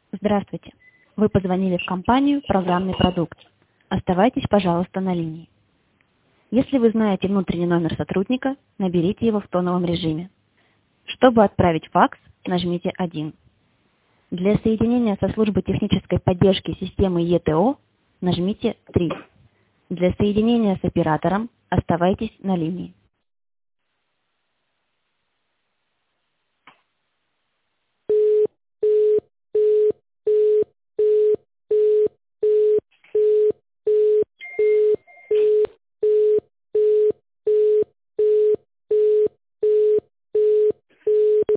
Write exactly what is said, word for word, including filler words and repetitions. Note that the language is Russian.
Здравствуйте. Вы позвонили в компанию «Программный продукт». Оставайтесь, пожалуйста, на линии. Если вы знаете внутренний номер сотрудника, наберите его в тоновом режиме. Чтобы отправить факс, нажмите один. Для соединения со службой технической поддержки системы и тэ о нажмите три. Для соединения с оператором оставайтесь на линии.